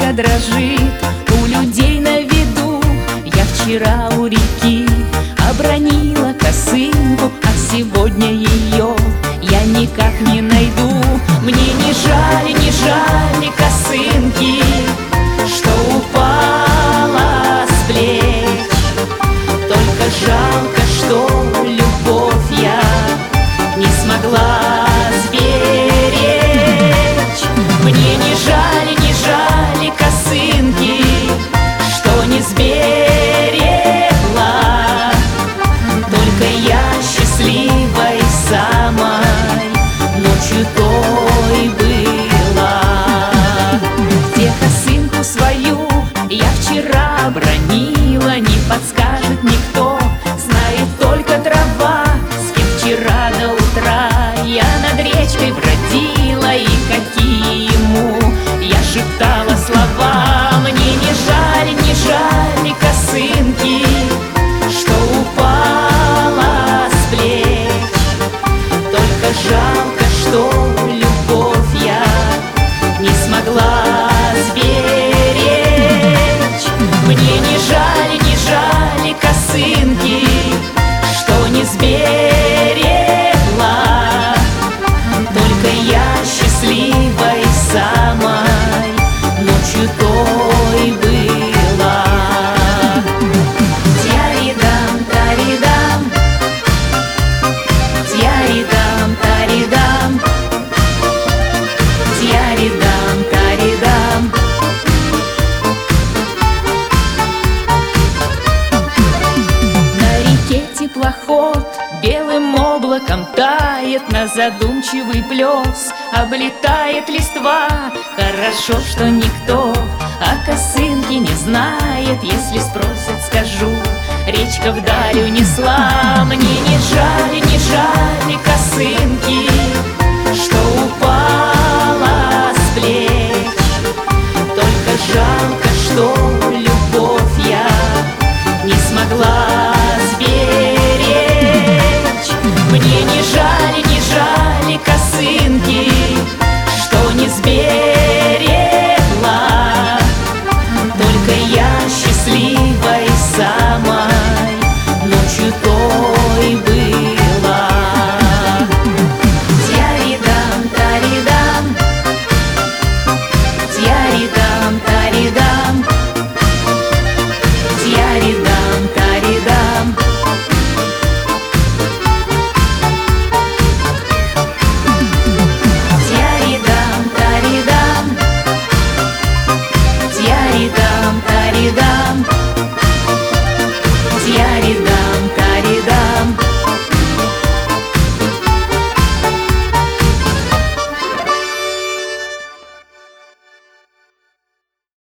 косынка дрожит у людей на виду. Я вчера у реки обронила косынку, а сегодня ее я никак не найду. Мне не жаль косынки, что упала с плеч. Только жалко, что любовь я не смогла сберечь. Мне не жаль косынки, что не сберегла. Только я счастливой самой ночью той была. Где косынку свою я вчера обронила, не подскажет никто, знает только трава. С кем вчера до утра я над речкой бродила, и какие ему я шептала слова. Мне не жаль косынки, что упала с плеч. Только жалко, что любовь я не смогла сберечь. Мне не жаль косынки, что не сберегла. Только я счастливой самой ночью той была. Тьяридам, таридам, тьяридам, таридам, тьяридам, таридам. На реке теплоход белым облаком тает, на задумчивый плес облетает листва. Хорошо, что никто о косынке не знает. Если спросят, скажу, речка вдаль унесла. Мне